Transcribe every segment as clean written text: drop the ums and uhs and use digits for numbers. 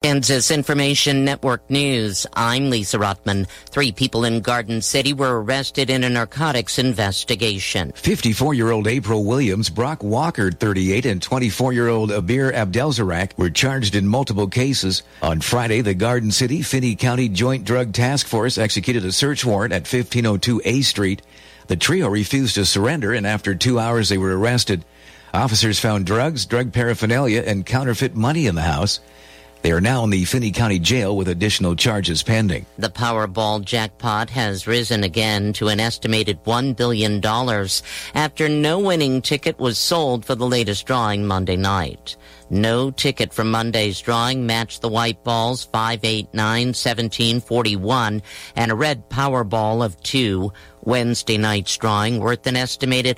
Kansas Information Network News. I'm Lisa Rothman. 3 people in Garden City were arrested in a narcotics investigation. 54-year-old April Williams, Brock Walker, 38, and 24-year-old Abir Abdelzarak were charged in multiple cases. On Friday, the Garden City Finney County Joint Drug Task Force executed a search warrant at 1502 A Street. The trio refused to surrender, and after 2 hours, they were arrested. Officers found drugs, drug paraphernalia, and counterfeit money in the house. They are now in the Finney County Jail with additional charges pending. The Powerball jackpot has risen again to an estimated $1 billion after no winning ticket was sold for the latest drawing Monday night. No ticket from Monday's drawing matched the white balls 5, 8, 9, 17, 41, and a red Powerball of 2. Wednesday night's drawing worth an estimated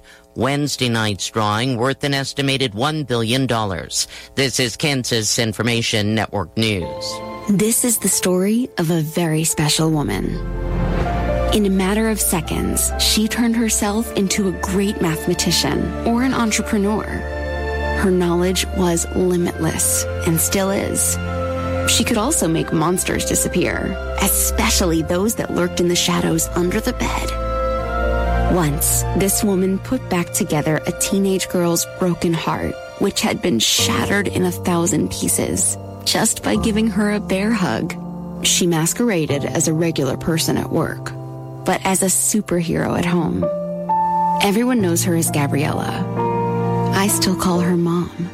$1 billion. This is Kansas Information Network News. This is the story of a very special woman. In a matter of seconds, she turned herself into a great mathematician or an entrepreneur. Her knowledge was limitless and still is. She could also make monsters disappear, especially those that lurked in the shadows under the bed. Once, this woman put back together a teenage girl's broken heart, which had been shattered in 1,000 pieces, just by giving her a bear hug. She masqueraded as a regular person at work, but as a superhero at home. Everyone knows her as Gabriella. I still call her Mom.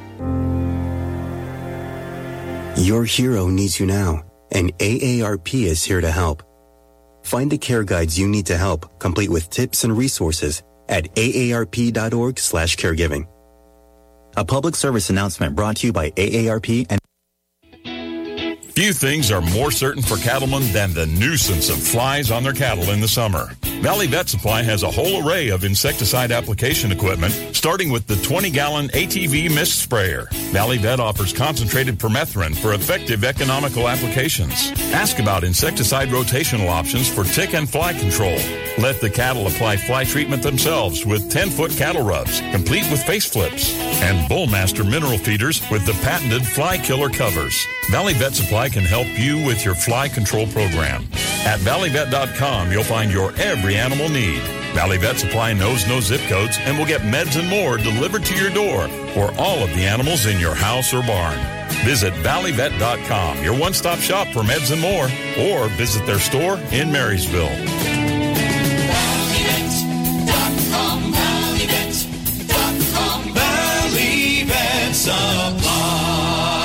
Your hero needs you now, and AARP is here to help. Find the care guides you need to help, complete with tips and resources at aarp.org/caregiving. A public service announcement brought to you by AARP and Few things are more certain for cattlemen than the nuisance of flies on their cattle in the summer. Valley Vet Supply has a whole array of insecticide application equipment, starting with the 20-gallon ATV mist sprayer. Valley Vet offers concentrated permethrin for effective economical applications. Ask about insecticide rotational options for tick and fly control. Let the cattle apply fly treatment themselves with 10-foot cattle rubs, complete with face flips, and Bullmaster mineral feeders with the patented fly killer covers. Valley Vet Supply can help you with your fly control program. At valleyvet.com, you'll find your every animal need. Valley Vet Supply knows no zip codes and will get meds and more delivered to your door for all of the animals in your house or barn. Visit valleyvet.com, your one-stop shop for meds and more, or visit their store in Marysville. ValleyVet.com, ValleyVet.com, Valley Vet Supply.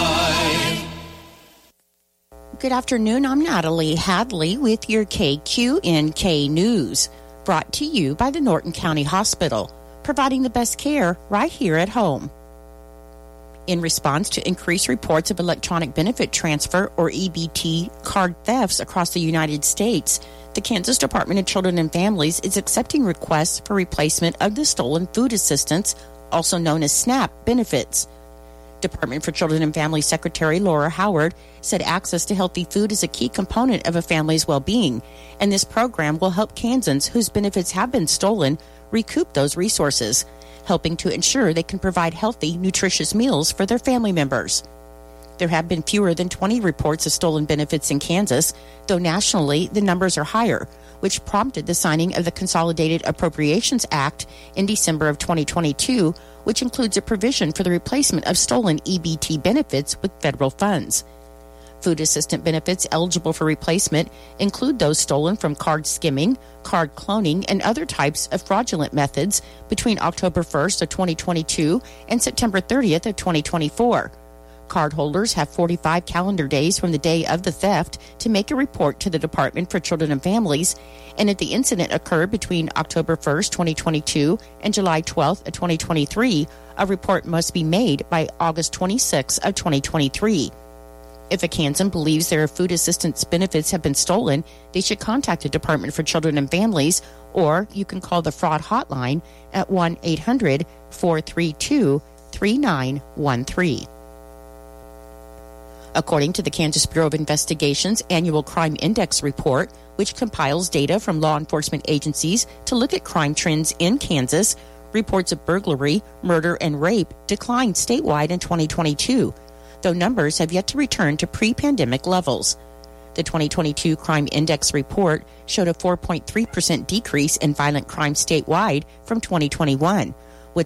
Good afternoon. I'm Natalie Hadley with your KQNK News, brought to you by the Norton County Hospital, providing the best care right here at home. In response to increased reports of electronic benefit transfer, or EBT, card thefts across the United States, the Kansas Department of Children and Families is accepting requests for replacement of the stolen food assistance, also known as SNAP, benefits. Department for Children and Family Secretary Laura Howard said access to healthy food is a key component of a family's well-being, and this program will help Kansans whose benefits have been stolen recoup those resources, helping to ensure they can provide healthy, nutritious meals for their family members. There have been fewer than 20 reports of stolen benefits in Kansas, though nationally the numbers are higher, which prompted the signing of the Consolidated Appropriations Act in December of 2022, which includes a provision for the replacement of stolen EBT benefits with federal funds. Food assistant benefits eligible for replacement include those stolen from card skimming, card cloning, and other types of fraudulent methods between October 1st of 2022 and September 30th of 2024. Cardholders have 45 calendar days from the day of the theft to make a report to the Department for Children and Families, and if the incident occurred between October 1st, 2022 and July 12th of 2023, a report must be made by August 26th of 2023. If a Kansan believes their food assistance benefits have been stolen, they should contact the Department for Children and Families, or you can call the fraud hotline at 1-800-432-3913. According to the Kansas Bureau of Investigation's annual Crime Index report, which compiles data from law enforcement agencies to look at crime trends in Kansas, reports of burglary, murder, and rape declined statewide in 2022. though numbers have yet to return to pre-pandemic levels. The 2022 Crime Index report showed a 4.3% decrease in violent crime statewide from 2021, with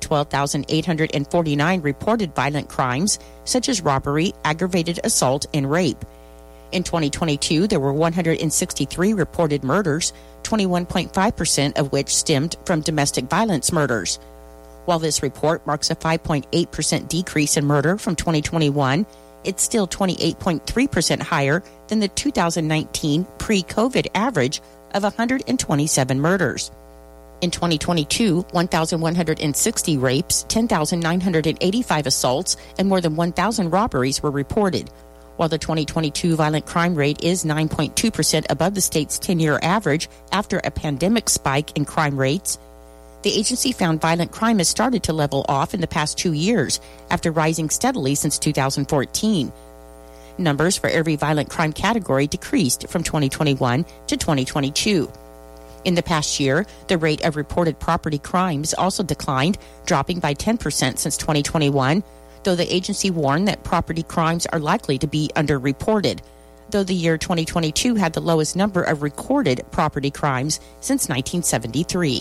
12,849 reported violent crimes, such as robbery, aggravated assault, and rape. In 2022, there were 163 reported murders, 21.5% of which stemmed from domestic violence murders. While this report marks a 5.8% decrease in murder from 2021, it's still 28.3% higher than the 2019 pre-COVID average of 127 murders. In 2022, 1,160 rapes, 10,985 assaults, and more than 1,000 robberies were reported. While the 2022 violent crime rate is 9.2% above the state's 10-year average after a pandemic spike in crime rates, the agency found violent crime has started to level off in the past 2 years after rising steadily since 2014. Numbers for every violent crime category decreased from 2021 to 2022. In the past year, the rate of reported property crimes also declined, dropping by 10% since 2021, though the agency warned that property crimes are likely to be underreported, though the year 2022 had the lowest number of recorded property crimes since 1973.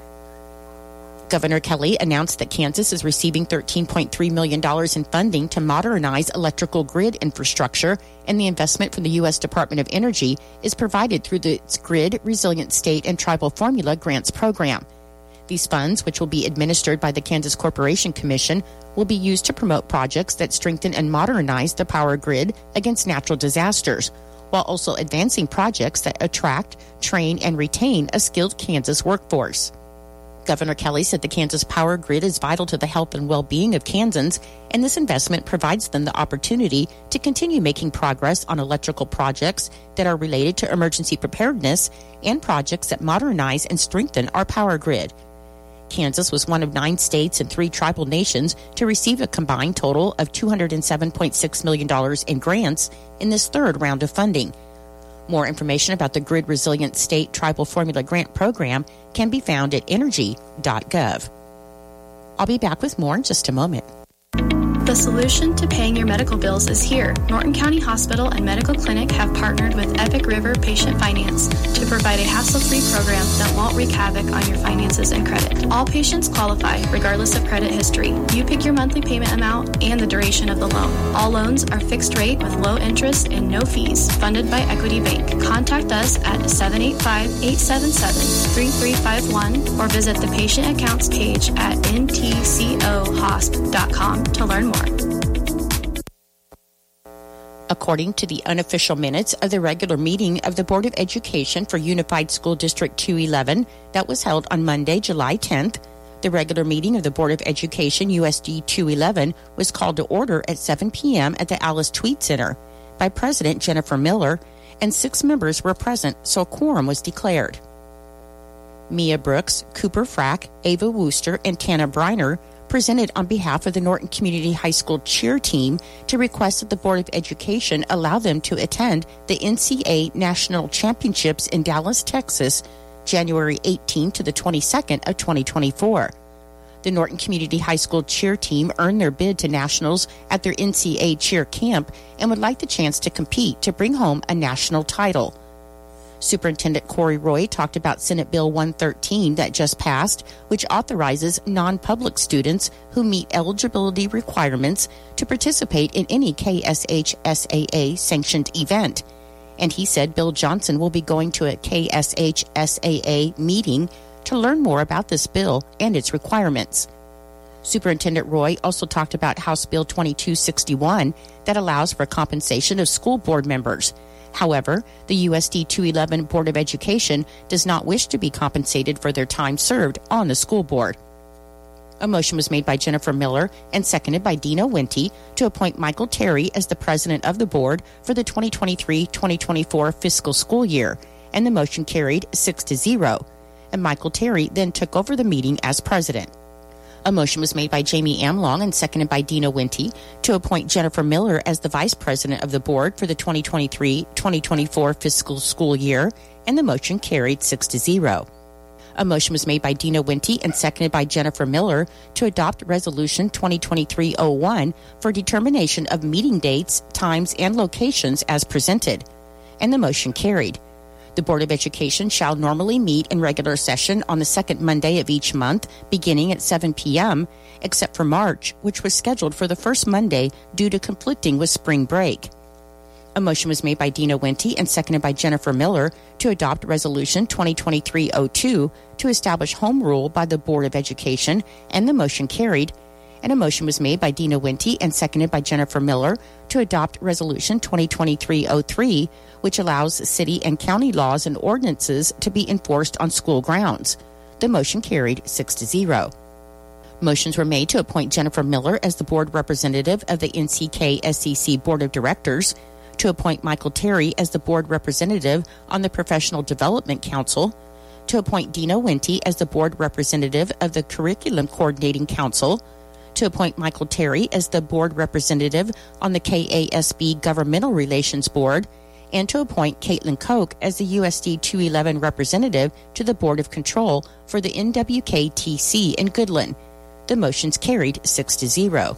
Governor Kelly announced that Kansas is receiving $13.3 million in funding to modernize electrical grid infrastructure, and the investment from the U.S. Department of Energy is provided through its Grid Resilient State and Tribal Formula Grants program. These funds, which will be administered by the Kansas Corporation Commission, will be used to promote projects that strengthen and modernize the power grid against natural disasters, while also advancing projects that attract, train, and retain a skilled Kansas workforce. Governor Kelly said the Kansas power grid is vital to the health and well-being of Kansans, and this investment provides them the opportunity to continue making progress on electrical projects that are related to emergency preparedness and projects that modernize and strengthen our power grid. Kansas was one of 9 states and 3 tribal nations to receive a combined total of $207.6 million in grants in this third round of funding. More information about the Grid Resilient State Tribal Formula Grant Program can be found at energy.gov. I'll be back with more in just a moment. The solution to paying your medical bills is here. Norton County Hospital and Medical Clinic have partnered with Epic River Patient Finance to provide a hassle-free program that won't wreak havoc on your finances and credit. All patients qualify, regardless of credit history. You pick your monthly payment amount and the duration of the loan. All loans are fixed rate with low interest and no fees, funded by Equity Bank. Contact us at 785-877-3351 or visit the patient accounts page at ntcohosp.com to learn more. According to the unofficial minutes of the regular meeting of the Board of Education for Unified School District 211 that was held on Monday, July 10th, the regular meeting of the Board of Education USD 211 was called to order at 7 p.m. at the Alice Tweed Center by President Jennifer Miller, and 6 members were present, so a quorum was declared. Mia Brooks, Cooper Frack, Ava Wooster, and Tana Briner presented on behalf of the Norton Community High School cheer team to request that the Board of Education allow them to attend the NCAA National Championships in Dallas, Texas, January 18 to the 22nd of 2024. The Norton Community High School cheer team earned their bid to nationals at their NCAA cheer camp and would like the chance to compete to bring home a national title. Superintendent Corey Roy talked about Senate Bill 113 that just passed, which authorizes non-public students who meet eligibility requirements to participate in any KSHSAA-sanctioned event. And he said Bill Johnson will be going to a KSHSAA meeting to learn more about this bill and its requirements. Superintendent Roy also talked about House Bill 2261 that allows for compensation of school board members. However, the USD 211 Board of Education does not wish to be compensated for their time served on the school board. A motion was made by Jennifer Miller and seconded by Dina Winty to appoint Michael Terry as the president of the board for the 2023-2024 fiscal school year, and the motion carried 6-0, and Michael Terry then took over the meeting as president. A motion was made by Jamie Amlong and seconded by Dina Winty to appoint Jennifer Miller as the vice president of the board for the 2023-2024 fiscal school year, and the motion carried 6-0. A motion was made by Dina Winty and seconded by Jennifer Miller to adopt Resolution 2023-01 for determination of meeting dates, times, and locations as presented. And the motion carried. The Board of Education shall normally meet in regular session on the second Monday of each month, beginning at 7 p.m., except for March, which was scheduled for the first Monday due to conflicting with spring break. A motion was made by Dina Winty and seconded by Jennifer Miller to adopt Resolution 2023-02 to establish home rule by the Board of Education, and the motion carried. And a motion was made by Dina Winty and seconded by Jennifer Miller to adopt Resolution 2023-03, which allows city and county laws and ordinances to be enforced on school grounds. The motion carried 6-0. Motions were made to appoint Jennifer Miller as the board representative of the NCK-SEC Board of Directors, to appoint Michael Terry as the board representative on the Professional Development Council, to appoint Dina Winty as the board representative of the Curriculum Coordinating Council, to appoint Michael Terry as the board representative on the KASB Governmental Relations Board, and to appoint Caitlin Koch as the USD 211 representative to the Board of Control for the NWKTC in Goodland. The motions carried 6-0.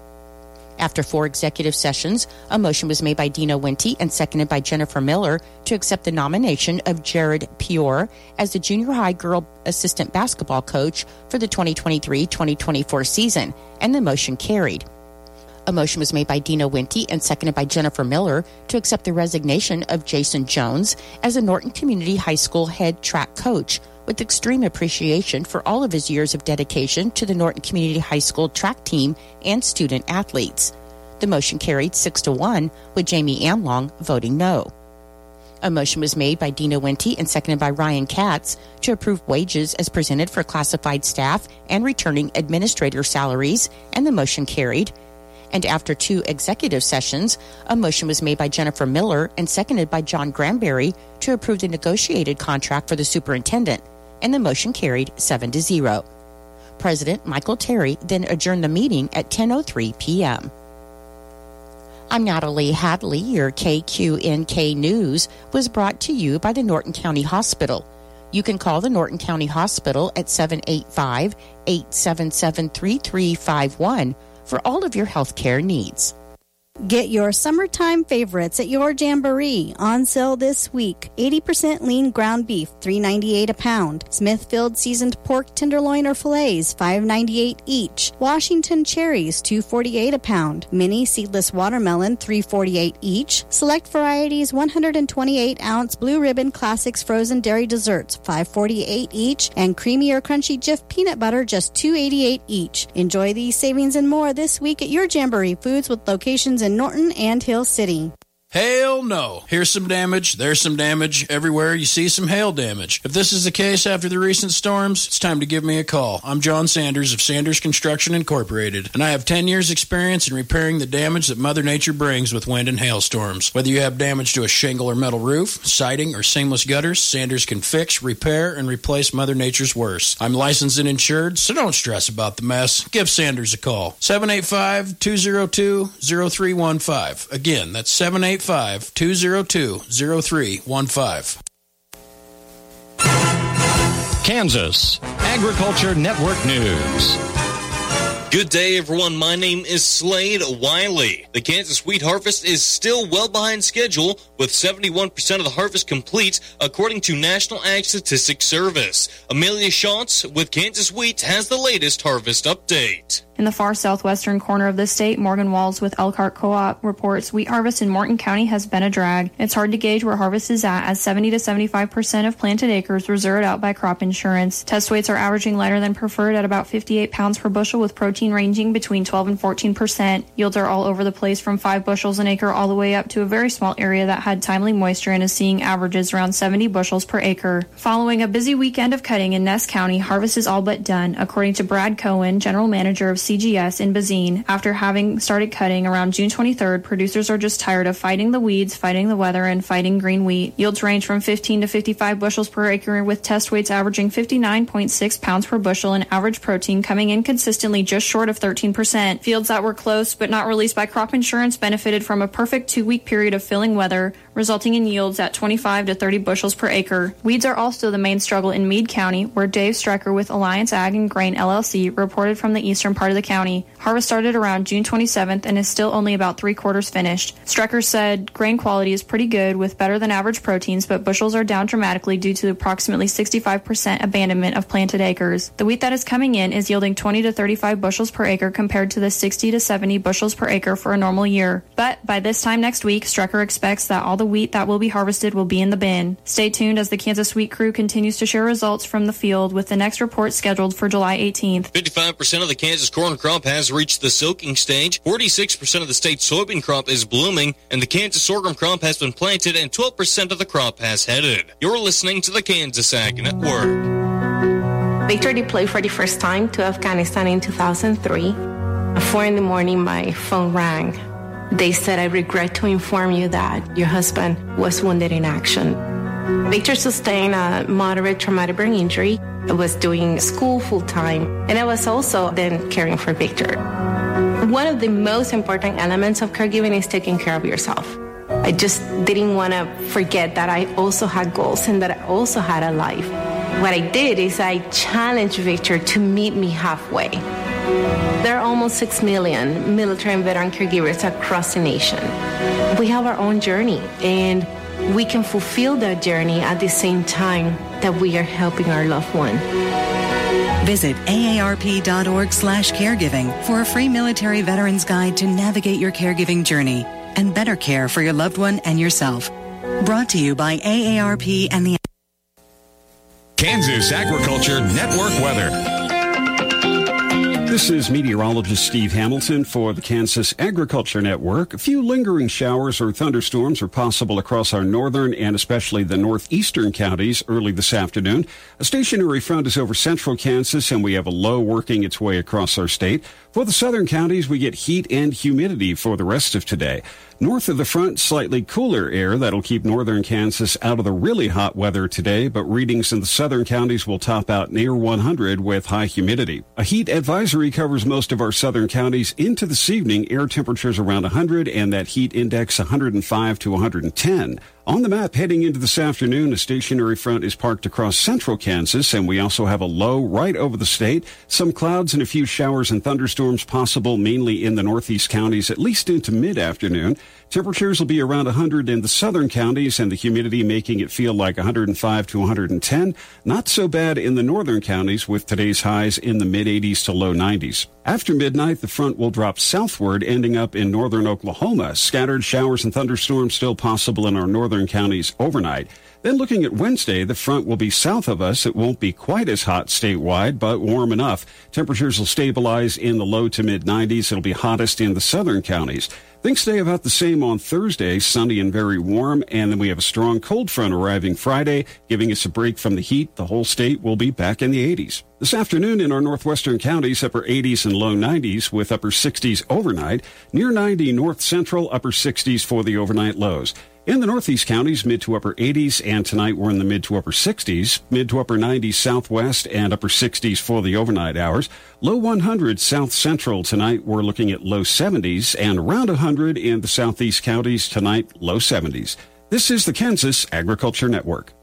After 4 executive sessions, a motion was made by Dina Winty and seconded by Jennifer Miller to accept the nomination of Jared Pior as the junior high girl assistant basketball coach for the 2023-2024 season, and the motion carried. A motion was made by Dina Winty and seconded by Jennifer Miller to accept the resignation of Jason Jones as the Norton Community High School head track coach, with extreme appreciation for all of his years of dedication to the Norton Community High School track team and student athletes. The motion carried 6-1, with Jamie Anlong voting no. A motion was made by Dina Winty and seconded by Ryan Katz to approve wages as presented for classified staff and returning administrator salaries, and the motion carried. And after 2 executive sessions, a motion was made by Jennifer Miller and seconded by John Granberry to approve the negotiated contract for the superintendent, and the motion carried 7-0. President Michael Terry then adjourned the meeting at 10:03 p.m. I'm Natalie Hadley. Your KQNK News was brought to you by the Norton County Hospital. You can call the Norton County Hospital at 785-877-3351 for all of your health care needs. Get your summertime favorites at your Jamboree. On sale this week. 80% lean ground beef, $3.98 a pound. Smithfield seasoned pork tenderloin or fillets, $5.98 each. Washington cherries, $2.48 a pound. Mini seedless watermelon, $3.48 each. Select varieties, 128-ounce Blue Ribbon Classics frozen dairy desserts, $5.48 each. And creamy or crunchy Jif peanut butter, just $2.88 each. Enjoy these savings and more this week at your Jamboree Foods, with locations in Norton and Hill City. Hail no. Here's some damage, there's some damage. Everywhere you see some hail damage. If this is the case after the recent storms, it's time to give me a call. I'm John Sanders of Sanders Construction Incorporated, and I have 10 years experience in repairing the damage that Mother Nature brings with wind and hailstorms. Whether you have damage to a shingle or metal roof, siding, or seamless gutters, Sanders can fix, repair, and replace Mother Nature's worst. I'm licensed and insured, so don't stress about the mess. Give Sanders a call. 785-202-0315. Again, that's 785-202-0315. Kansas Agriculture Network News. Good day, everyone. My name is Slade Wiley. The Kansas wheat harvest is still well behind schedule, with 71% of the harvest complete, according to National Ag Statistics Service. Amelia Schatz with Kansas Wheat has the latest harvest update. In the far southwestern corner of the state, Morgan Walls with Elkhart Co-op reports wheat harvest in Morton County has been a drag. It's hard to gauge where harvest is at, as 70 to 75% of planted acres were zeroed out by crop insurance. Test weights are averaging lighter than preferred at about 58 pounds per bushel, with protein ranging between 12 and 14%. Yields are all over the place, from 5 bushels an acre all the way up to a very small area that had timely moisture and is seeing averages around 70 bushels per acre. Following a busy weekend of cutting in Ness County, harvest is all but done, according to Brad Cohen, general manager of CGS in Bazine. After having started cutting around June 23rd, producers are just tired of fighting the weeds, fighting the weather, and fighting green wheat. Yields range from 15 to 55 bushels per acre, with test weights averaging 59.6 pounds per bushel and average protein coming in consistently just short of 13%. Fields that were close but not released by crop insurance benefited from a perfect 2-week period of filling weather, resulting in yields at 25 to 30 bushels per acre. Weeds are also the main struggle in Meade County, where Dave Strecker with Alliance Ag and Grain LLC reported from the eastern part of the county. Harvest started around June 27th and is still only about 3/4 finished. Strecker said grain quality is pretty good with better than average proteins, but bushels are down dramatically due to approximately 65% abandonment of planted acres. The wheat that is coming in is yielding 20 to 35 bushels per acre compared to the 60 to 70 bushels per acre for a normal year. But by this time next week, Strecker expects that all the wheat that will be harvested will be in the bin. Stay tuned as the Kansas Wheat Crew continues to share results from the field, with the next report scheduled for July 18th. 55% of the Kansas corn crop has reached the soaking stage, 46% of the state's soybean crop is blooming, and the Kansas sorghum crop has been planted and 12% of the crop has headed. You're listening to the Kansas Ag Network. Victor deployed for the first time to Afghanistan in 2003. At 4 in the morning, my phone rang. They said, "I regret to inform you that your husband was wounded in action." Victor sustained a moderate traumatic brain injury. I was doing school full-time, and I was also then caring for Victor. One of the most important elements of caregiving is taking care of yourself. I just didn't want to forget that I also had goals and that I also had a life. What I did is I challenged Victor to meet me halfway. There are almost 6 million military and veteran caregivers across the nation. We have our own journey, and we can fulfill that journey at the same time that we are helping our loved one. Visit aarp.org/caregiving for a free military veterans guide to navigate your caregiving journey and better care for your loved one and yourself. Brought to you by AARP and the Kansas Agriculture Network weather. This is meteorologist Steve Hamilton for the Kansas Agriculture Network. A few lingering showers or thunderstorms are possible across our northern and especially the northeastern counties early this afternoon. A stationary front is over central Kansas, and we have a low working its way across our state. For the southern counties, we get heat and humidity for the rest of today. North of the front, slightly cooler air that'll keep northern Kansas out of the really hot weather today, but readings in the southern counties will top out near 100 with high humidity. A heat advisory covers most of our southern counties into this evening. Air temperatures around 100 and that heat index 105 to 110. On the map heading into this afternoon, a stationary front is parked across central Kansas, and we also have a low right over the state. Some clouds and a few showers and thunderstorms possible mainly in the northeast counties, at least into mid-afternoon. Temperatures will be around 100 in the southern counties, and the humidity making it feel like 105 to 110. Not so bad in the northern counties, with today's highs in the mid-80s to low 90s. After midnight, the front will drop southward, ending up in northern Oklahoma. Scattered showers and thunderstorms still possible in our northern counties overnight. Then looking at Wednesday, the front will be south of us. It won't be quite as hot statewide, but warm enough. Temperatures will stabilize in the low to mid-90s. It'll be hottest in the southern counties. Things stay about the same on Thursday, sunny and very warm, and then we have a strong cold front arriving Friday, giving us a break from the heat. The whole state will be back in the 80s. This afternoon in our northwestern counties, upper 80s and low 90s with upper 60s overnight. Near 90 north central, upper 60s for the overnight lows. In the northeast counties, mid to upper 80s, and tonight we're in the mid to upper 60s, mid to upper 90s southwest, and upper 60s for the overnight hours. Low 100 south central tonight, we're looking at low 70s, and around 100 in the southeast counties tonight, low 70s. This is the Kansas Agriculture Network.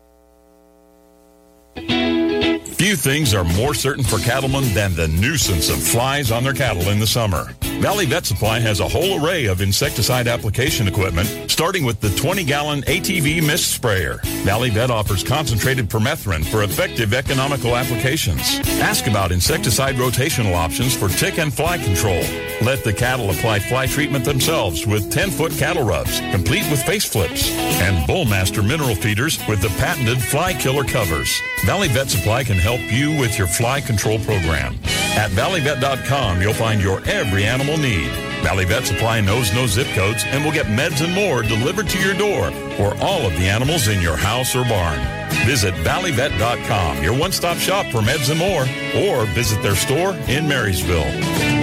Few things are more certain for cattlemen than the nuisance of flies on their cattle in the summer. Valley Vet Supply has a whole array of insecticide application equipment, starting with the 20-gallon ATV mist sprayer. Valley Vet offers concentrated permethrin for effective economical applications. Ask about insecticide rotational options for tick and fly control. Let the cattle apply fly treatment themselves with 10-foot cattle rubs, complete with face flips, and Bullmaster mineral feeders with the patented fly killer covers. Valley Vet Supply can help you with your fly control program. At valleyvet.com, you'll find your every animal need. Valley Vet Supply knows no zip codes and will get meds and more delivered to your door for all of the animals in your house or barn. Visit valleyvet.com, your one-stop shop for meds and more, or visit their store in Marysville.